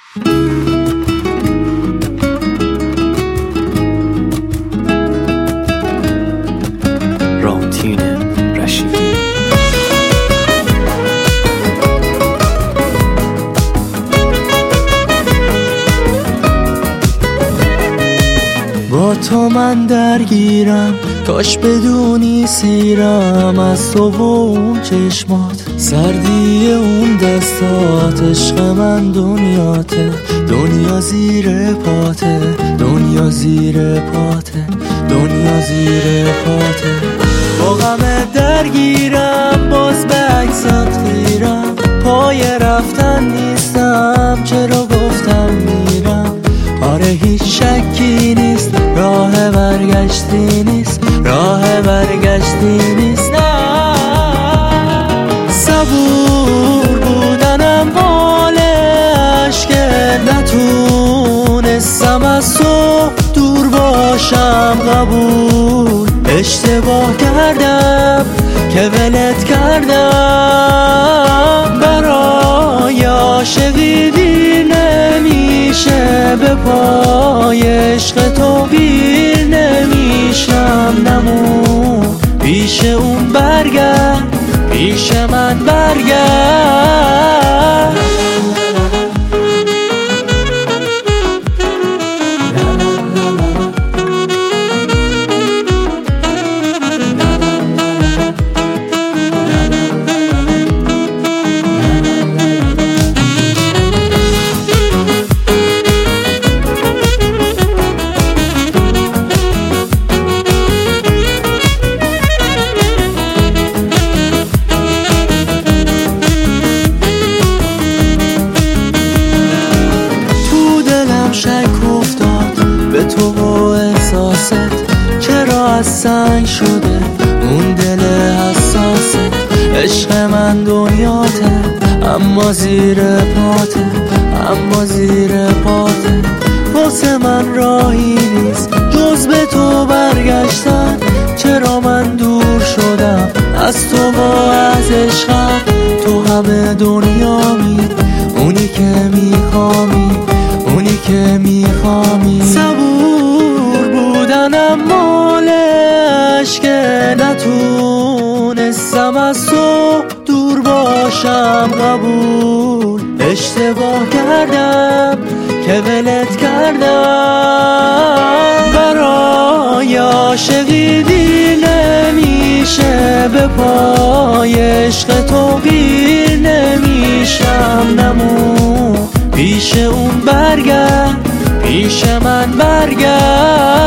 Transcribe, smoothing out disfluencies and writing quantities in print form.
رامتین رشیدی. با تو من درگیرم، کاش بدونی سیرم از تو و اون چشمات، سردی اون دستات. عشق من دنیاته، دنیا زیر پاته، دنیا زیر پاته، دنیا زیر پاته. با غمت درگیرم، باز به عکسات خیرم، پای رفتن نیستم، چرا گفتم میرم. آره هیچ شکی نیست، راه برگشتی نیست، راه برگشتی نیست. نه صبور بودنم مال عشقه، نتونستم از تو دور باشم. قبول اشتباه کردم که ولت کردم، برای عاشقی دیر نمیشه، به پای عشق تو گیر نمیشم. نمون پیش اون برگرد، پیش من برگرد. شک افتاد به تو و احساست، چرا از سنگ شده اون دل حساسه. عشق من دنیاته، اما زیر پاته، اما زیر پاته. واسه من راهی نیست جز به تو برگشتن، چرا من دور شدم از تو و از عشقم. تو همه دنیامی، اونی که میخوامی، اونی که میخوامی. صبور بودنم مال عشقه، نتونستم از تو دور باشم. قبول اشتباه کردم که ولت کردم، برای عاشقی دیر نمیشه، به پای عشق تو گیر نمیشم. نمون پیش اون برگرد، پیش من برگرد.